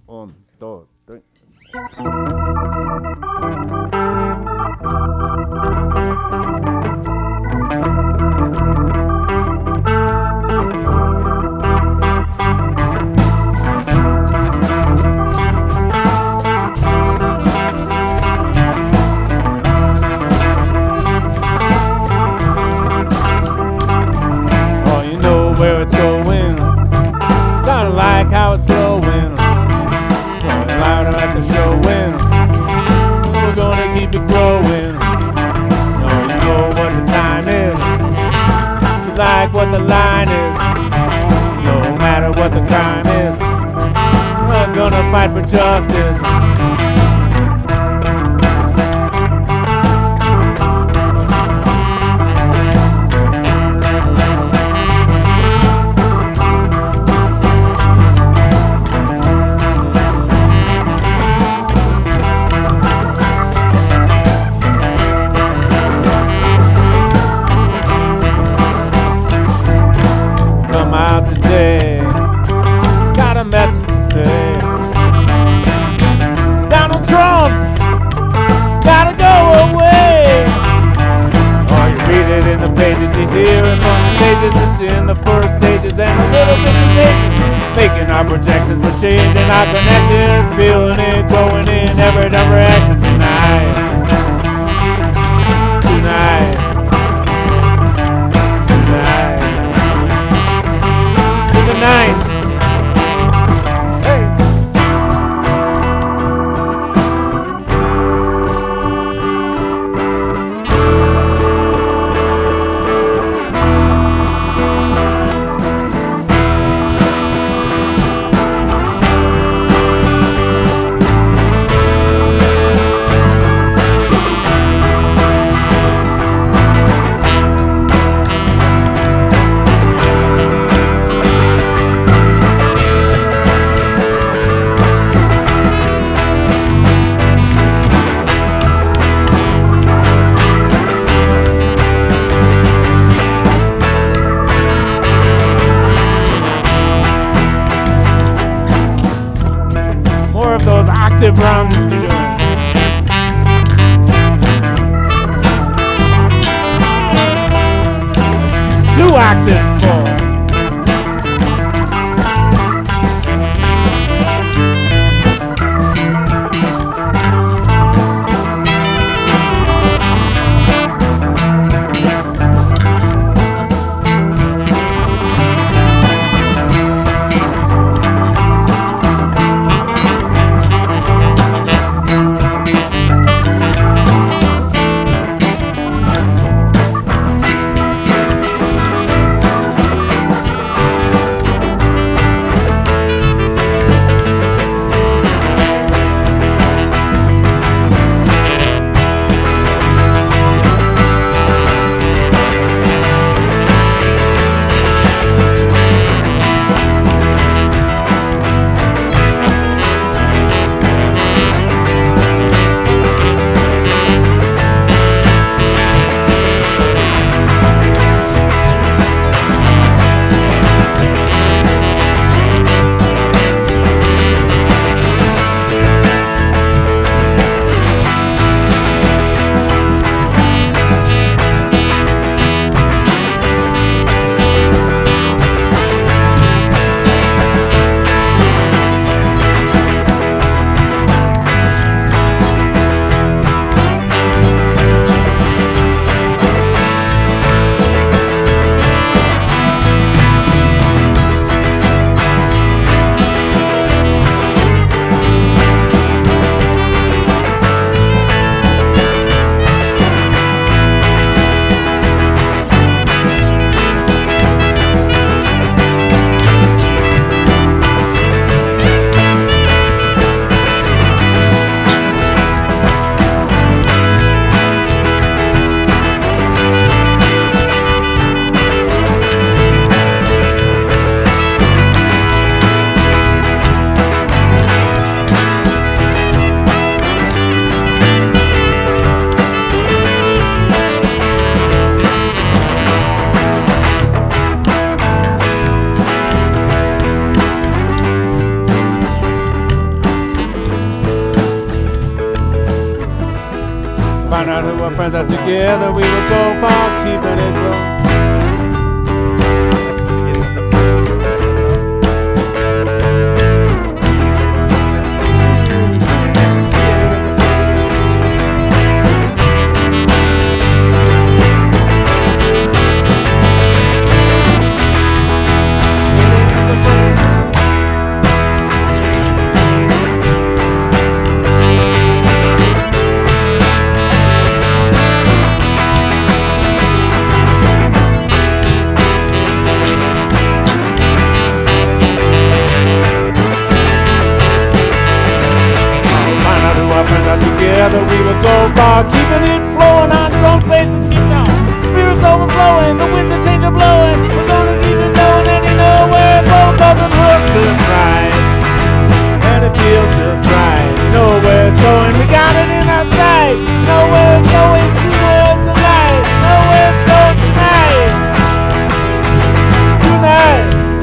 1, 2, 3. Oh, you know where it's going. Gotta like how it's flowing. Going louder at the showing. We're gonna keep it growing. Oh, you know what the time is. You like what the line is. No matter what the crime is, we're gonna fight for justice. Come out today, got a message to say. Donald Trump, gotta go away. Oh, you read it in the pages, you hear it from the stages. It's in the first stages and a little bit of pages. Making our projections, we're changing our connections. Feeling it, going in every direction tonight. Tonight. Tonight. To the night. Hey. More of those octave runs you're doing. Two octaves full. Find out who our friends are together, we will go far, keeping it low. Together we will go far, keeping it flowing on drum, bass, and guitar. Spirits overflowing, the winds of change are blowing. We're gonna keep it going, and you know where it goes, 'cause it looks just right, and it feels just right. You know where it's going, we got it in our sight. You know where it's going, towards the light. You know where it's going tonight. Tonight.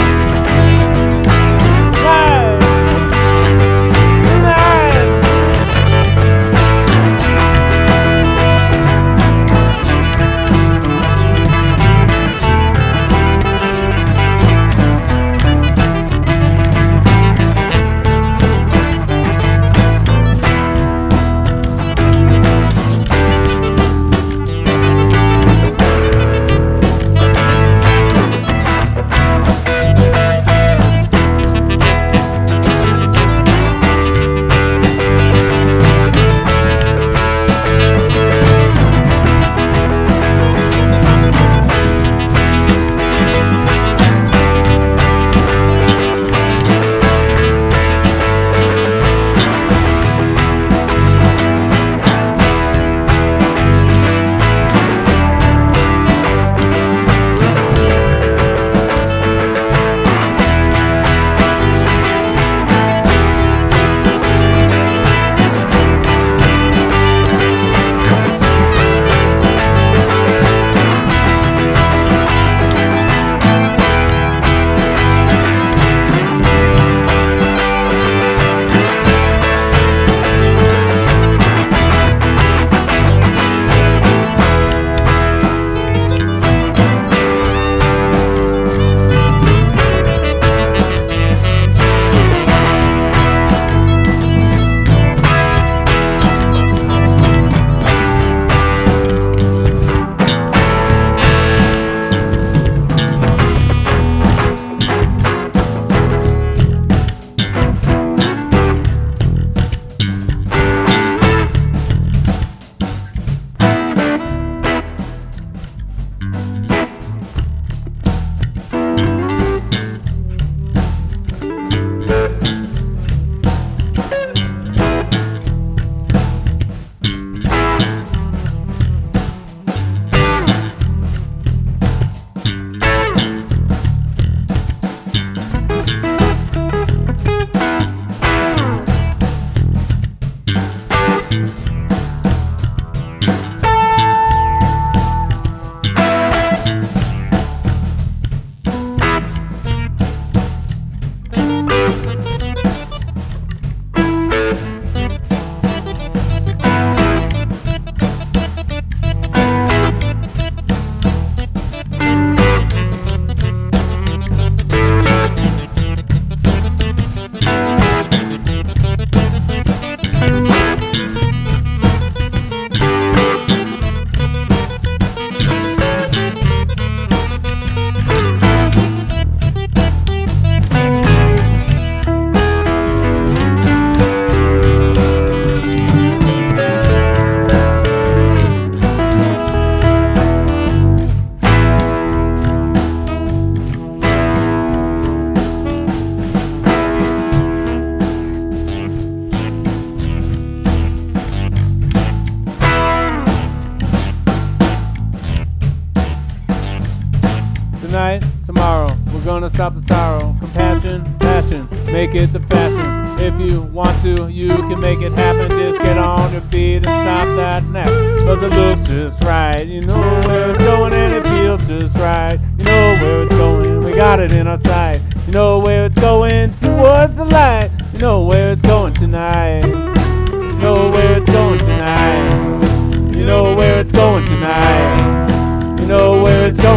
Tonight, tomorrow, we're gonna stop the sorrow. Compassion, passion, make it the fashion. If you want to, you can make it happen. Just get on your feet and stop that nap. Cause it looks just right. You know where it's going and it feels just right. You know where it's going, we got it in our sight. You know where it's going, towards the light. You know where it's going tonight. You know where it's going tonight. You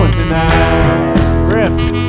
going tonight. Riff.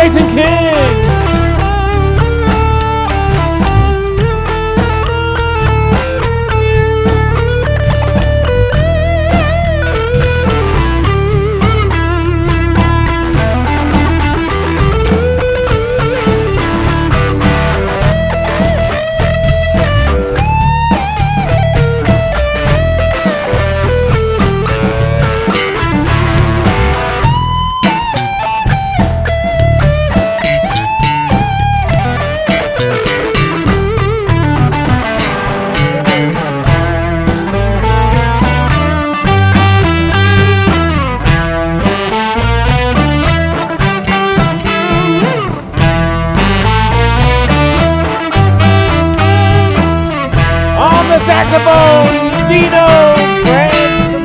Jason King. Saxophone, Dino Branson.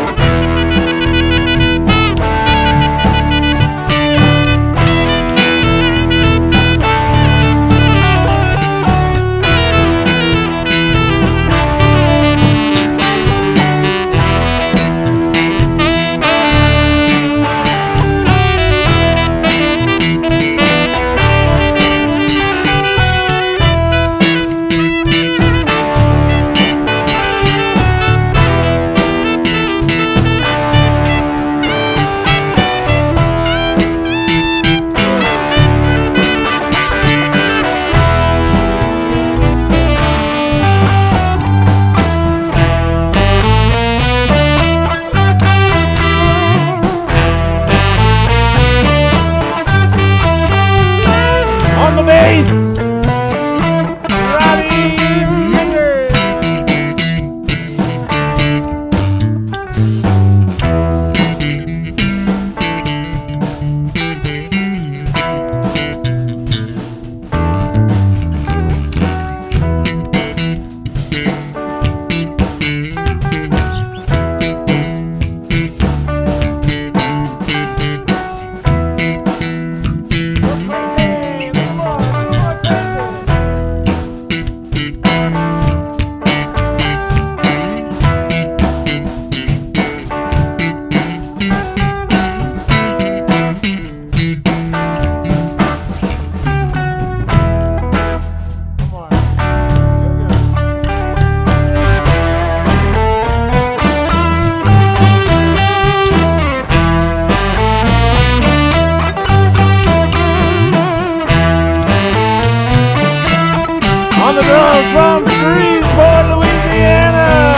On the drums from Shreveport, Louisiana,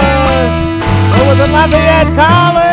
it was a Lafayette Collins.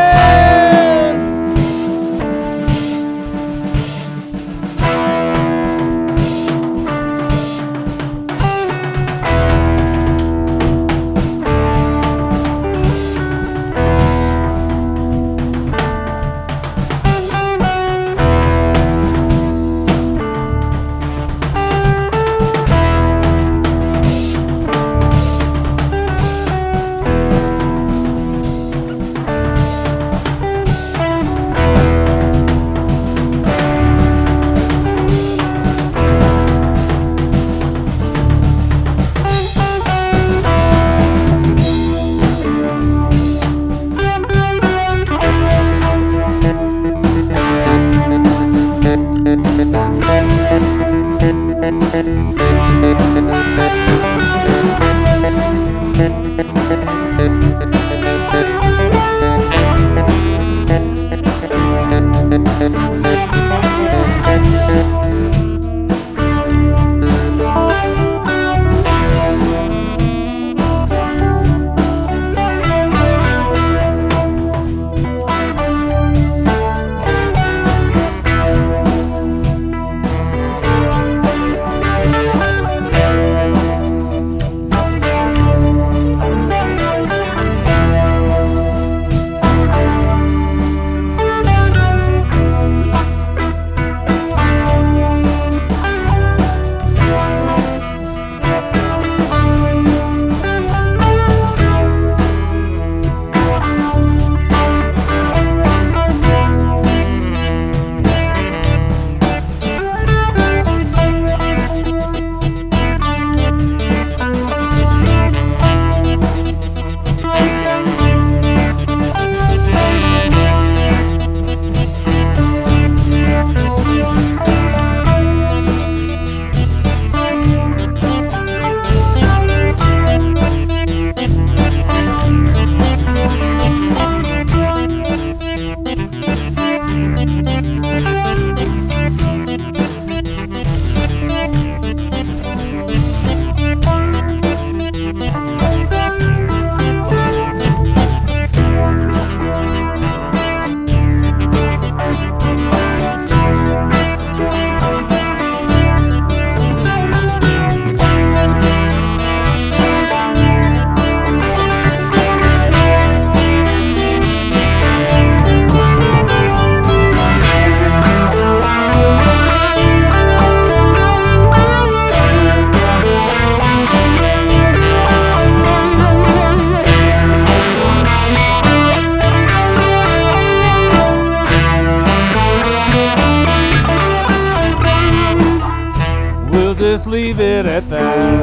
just leave it at that.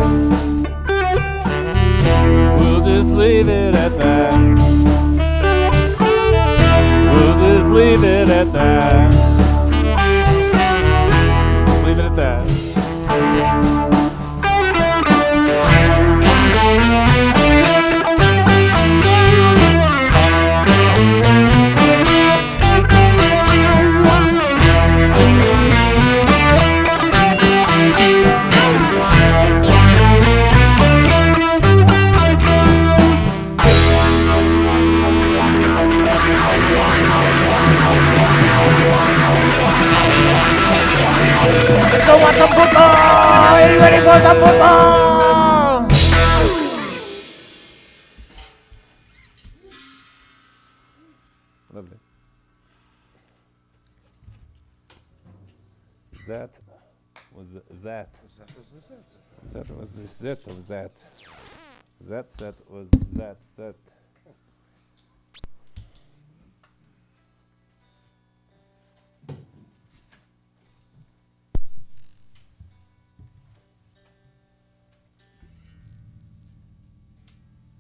We'll just leave it at that. We'll just leave it at that. Just leave it at that. So want some football? Are you ready for some football? Lovely. That was that. That was the set of that. That set was that set.